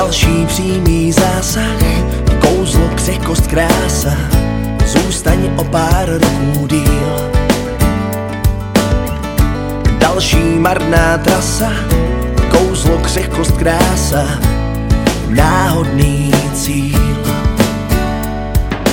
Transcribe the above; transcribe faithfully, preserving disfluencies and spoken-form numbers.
Další přímý zásah, kouzlo, křehkost, krása, zůstaň o pár roků díl. Další marná trasa, kouzlo, křehkost, krása, náhodný cíl.